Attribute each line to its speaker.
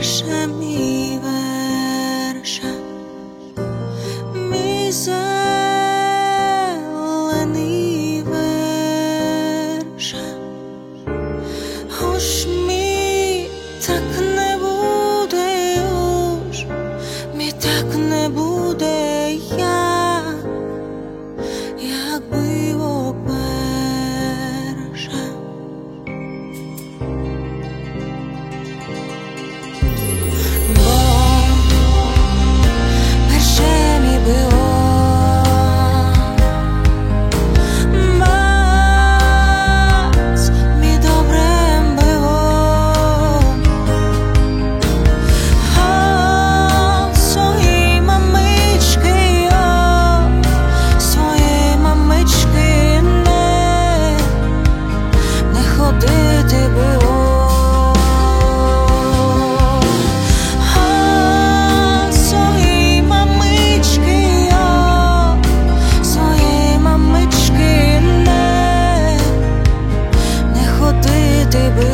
Speaker 1: верша, мій верша, мій зелений верша. Уж мій так не буде, уж мій так не буде, якби оперша. Бо перше мій було, бас мій добрим було, а свої мамички, свої мамички не ходити було. Свої мамички не ходити би.